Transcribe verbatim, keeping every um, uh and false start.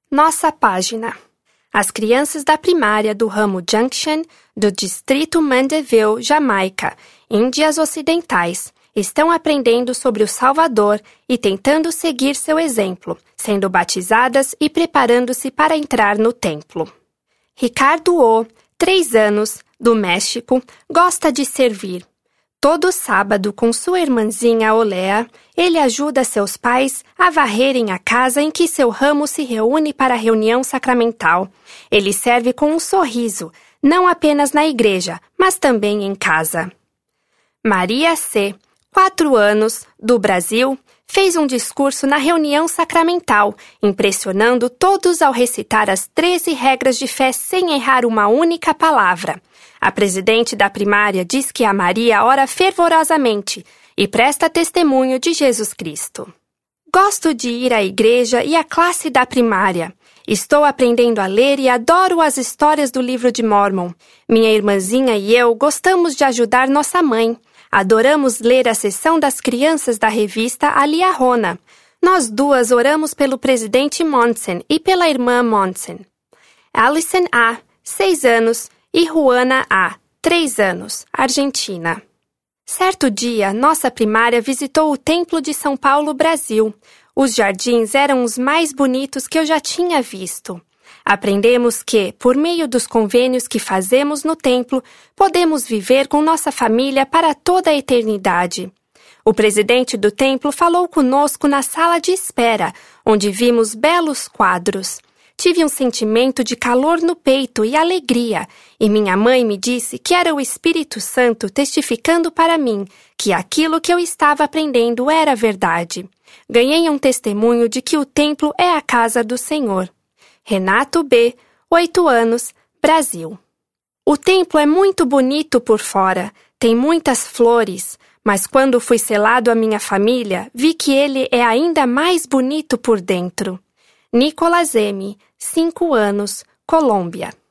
Nossa página. As crianças da primária do ramo Junction, do distrito Mandeville, Jamaica, Índias Ocidentais, estão aprendendo sobre o Salvador e tentando seguir seu exemplo, sendo batizadas e preparando-se para entrar no templo. Ricardo O, três anos, do México, gosta de servir. Todo sábado, com sua irmãzinha Olea, ele ajuda seus pais a varrerem a casa em que seu ramo se reúne para a reunião sacramental. Ele serve com um sorriso, não apenas na igreja, mas também em casa. Maria C, quatro anos, do Brasil, fez um discurso na reunião sacramental, impressionando todos ao recitar as treze regras de fé sem errar uma única palavra. A presidente da primária diz que a Maria ora fervorosamente e presta testemunho de Jesus Cristo. Gosto de ir à igreja e à classe da primária. Estou aprendendo a ler e adoro as histórias do livro de Mórmon. Minha irmãzinha e eu gostamos de ajudar nossa mãe. Adoramos ler a seção das crianças da revista A Liahona. Nós duas oramos pelo presidente Monson e pela irmã Monson. Alison A, seis anos, e Juana A, três anos, Argentina. Certo dia, nossa primária visitou o Templo de São Paulo, Brasil. Os jardins eram os mais bonitos que eu já tinha visto. Aprendemos que, por meio dos convênios que fazemos no templo, podemos viver com nossa família para toda a eternidade. O presidente do templo falou conosco na sala de espera, onde vimos belos quadros. Tive um sentimento de calor no peito e alegria, e minha mãe me disse que era o Espírito Santo testificando para mim que aquilo que eu estava aprendendo era verdade. Ganhei um testemunho de que o templo é a casa do Senhor. Renato B, oito anos, Brasil. O templo é muito bonito por fora, tem muitas flores, mas quando fui selado à minha família, vi que ele é ainda mais bonito por dentro. Nicolas M, cinco anos, Colômbia.